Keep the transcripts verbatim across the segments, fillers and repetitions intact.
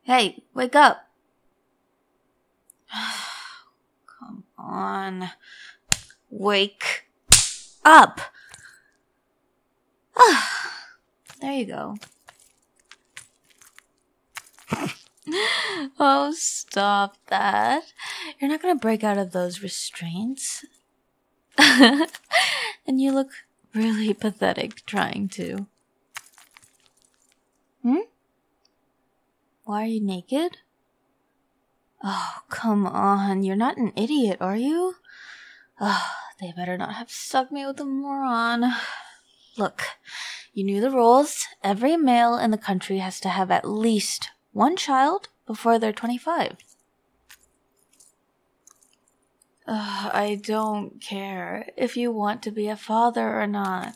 Hey, wake up. Come on. Wake up. There you go. Oh, stop that. You're not gonna break out of those restraints. And you look really pathetic trying to. Hmm? Why are you naked? Oh, come on. You're not an idiot, are you? Oh, they better not have stuck me with a moron. Look, you knew the rules. Every male in the country has to have at least one child before they're twenty-five. Ugh, I don't care if you want to be a father or not.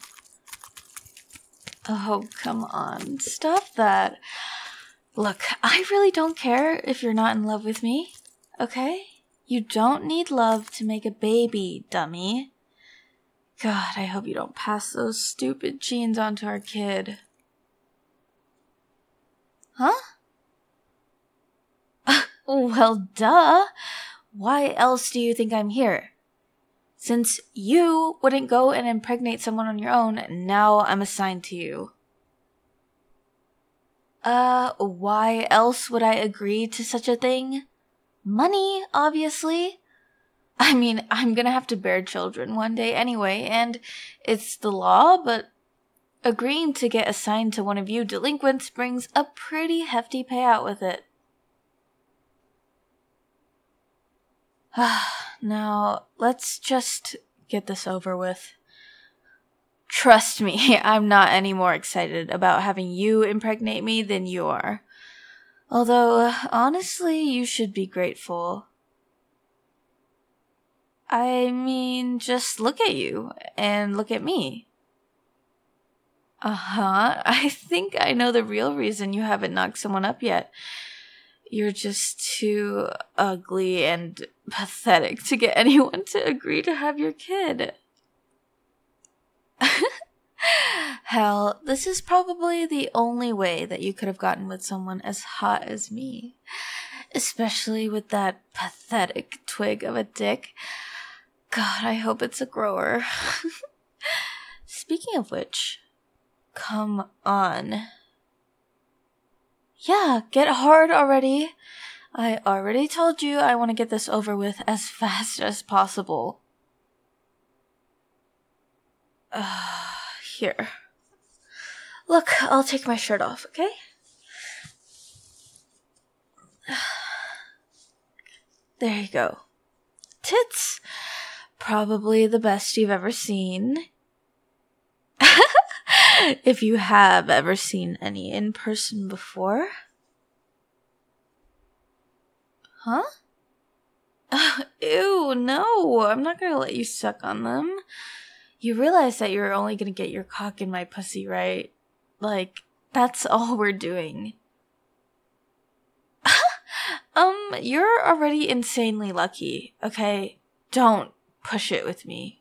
Oh, come on. Stop that. Look, I really don't care if you're not in love with me, okay? You don't need love to make a baby, dummy. God, I hope you don't pass those stupid genes on to our kid. Huh? Well, duh. Why else do you think I'm here? Since you wouldn't go and impregnate someone on your own, now I'm assigned to you. Uh, why else would I agree to such a thing? Money, obviously. I mean, I'm gonna have to bear children one day anyway, and it's the law, but agreeing to get assigned to one of you delinquents brings a pretty hefty payout with it. Now, let's just get this over with. Trust me, I'm not any more excited about having you impregnate me than you are. Although, honestly, you should be grateful. I mean, just look at you, and look at me. Uh-huh, I think I know the real reason you haven't knocked someone up yet. You're just too ugly and pathetic to get anyone to agree to have your kid. Hell, this is probably the only way that you could have gotten with someone as hot as me. Especially with that pathetic twig of a dick. God, I hope it's a grower. Speaking of which, come on. Yeah, get hard already. I already told you I want to get this over with as fast as possible. Uh, here. Look, I'll take my shirt off, okay? There you go. Tits. Probably the best you've ever seen. If you have ever seen any in person before. Huh? Ew, no. I'm not gonna let you suck on them. You realize that you're only gonna get your cock in my pussy, right? Like, that's all we're doing. um, you're already insanely lucky, okay? Don't push it with me.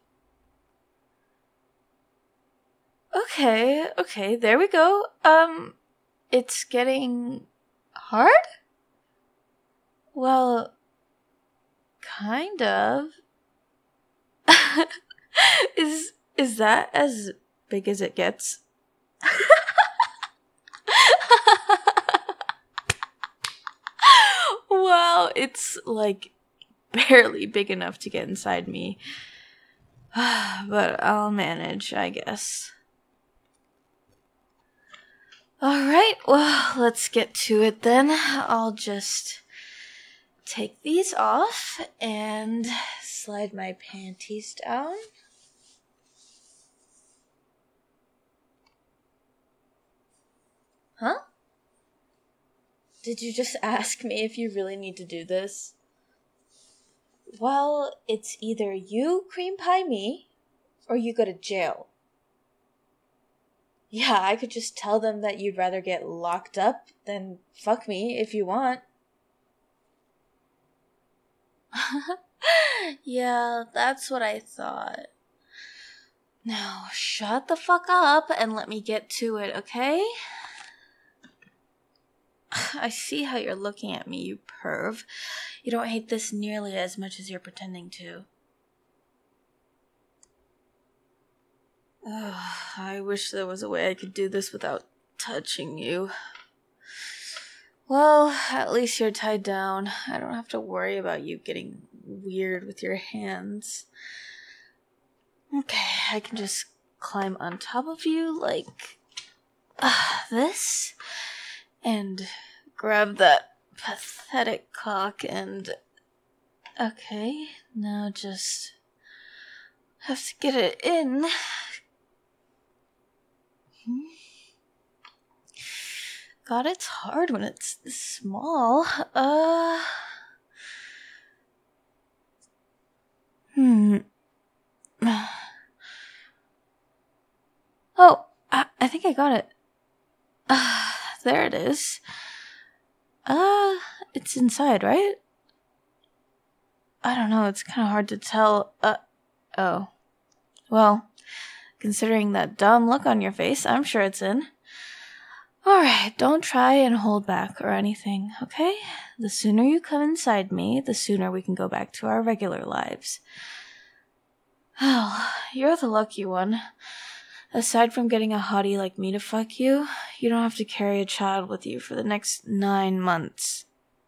Okay, okay, there we go. Um, it's getting hard? Well, kind of. is is that as big as it gets? Wow, it's like barely big enough to get inside me. But I'll manage, I guess. Alright, well, let's get to it then. I'll just take these off and slide my panties down. Huh? Did you just ask me if you really need to do this? Well, it's either you cream pie me, or you go to jail. Yeah, I could just tell them that you'd rather get locked up than fuck me if you want. Yeah, that's what I thought. Now, shut the fuck up and let me get to it, okay? I see how you're looking at me, you perv. You don't hate this nearly as much as you're pretending to. Ugh, I wish there was a way I could do this without touching you. Well, at least you're tied down. I don't have to worry about you getting weird with your hands. Okay, I can just climb on top of you like uh, this and grab that pathetic cock and... Okay, now just have to get it in. Hmm. God, it's hard when it's this small. Uh... Hmm. Oh, I, I think I got it. Uh, there it is. Uh, it's inside, right? I don't know, it's kind of hard to tell. Uh, oh. Well, considering that dumb look on your face, I'm sure it's in. Alright, don't try and hold back or anything, okay? The sooner you come inside me, the sooner we can go back to our regular lives. Oh, you're the lucky one. Aside from getting a hottie like me to fuck you, you don't have to carry a child with you for the next nine months.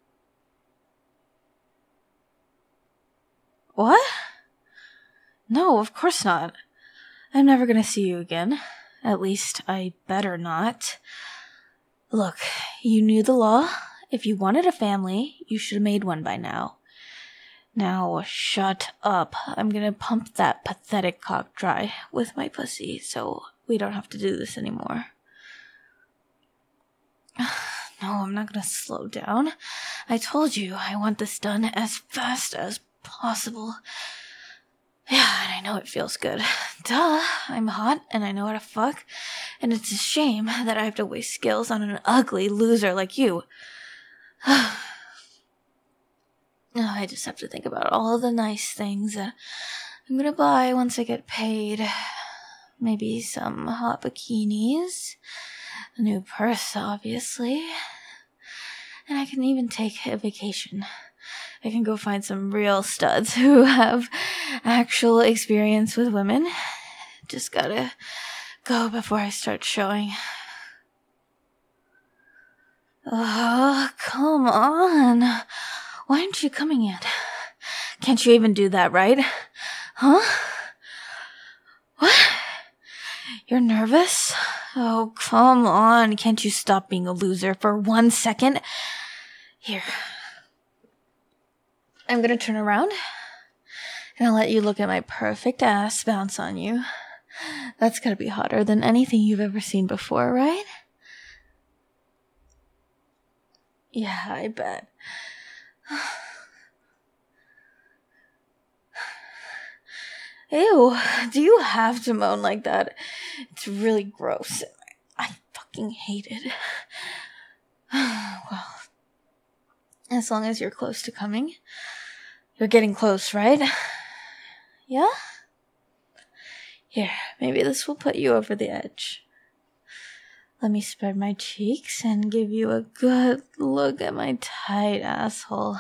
What? No, of course not. I'm never gonna see you again. At least, I better not. Look, you knew the law. If you wanted a family, you should have made one by now. Now, shut up. I'm gonna pump that pathetic cock dry with my pussy, so we don't have to do this anymore. No, I'm not gonna slow down. I told you I want this done as fast as possible. Yeah, and I know it feels good. Duh, I'm hot and I know how to fuck, and it's a shame that I have to waste skills on an ugly loser like you. I just have to think about all the nice things that I'm gonna buy once I get paid. Maybe some hot bikinis, a new purse, obviously, and I can even take a vacation. I can go find some real studs who have actual experience with women. Just gotta go before I start showing. Oh, come on. Why aren't you coming in? Can't you even do that, right? Huh? What? You're nervous? Oh, come on. Can't you stop being a loser for one second? Here. I'm gonna turn around, and I'll let you look at my perfect ass bounce on you. That's gotta be hotter than anything you've ever seen before, right? Yeah, I bet. Ew, do you have to moan like that? It's really gross. I fucking hate it. Well, as long as you're close to coming. You're getting close, right? Yeah? Here, maybe this will put you over the edge. Let me spread my cheeks and give you a good look at my tight asshole.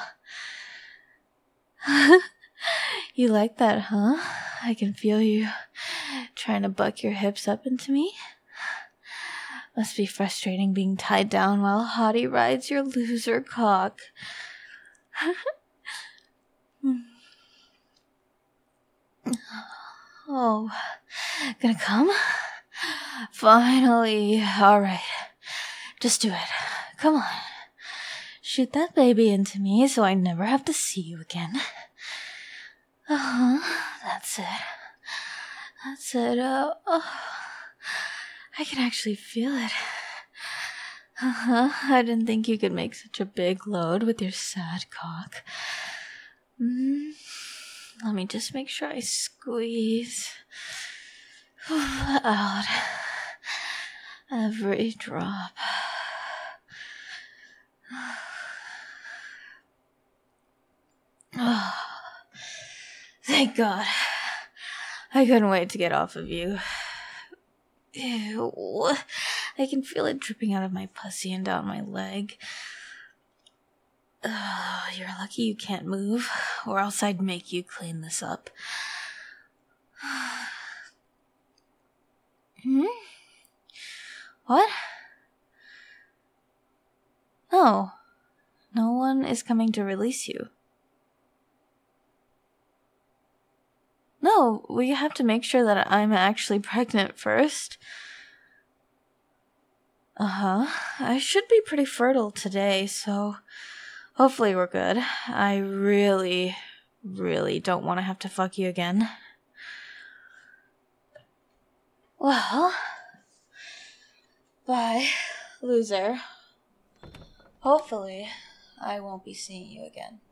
You like that, huh? I can feel you trying to buck your hips up into me. Must be frustrating being tied down while Hottie rides your loser cock. Oh, gonna come? Finally. Alright. Just do it. Come on. Shoot that baby into me so I never have to see you again. Uh-huh. That's it. That's it. Uh, oh. I can actually feel it. Uh-huh. I didn't think you could make such a big load with your sad cock. Mm. Let me just make sure I squeeze out every drop. Oh, thank God. I couldn't wait to get off of you. Ew. I can feel it dripping out of my pussy and down my leg. Uh, you're lucky you can't move, or else I'd make you clean this up. Hmm? What? No. No one is coming to release you. No, we have to make sure that I'm actually pregnant first. Uh-huh. I should be pretty fertile today, so hopefully we're good. I really, really don't want to have to fuck you again. Well, bye, loser. Hopefully, I won't be seeing you again.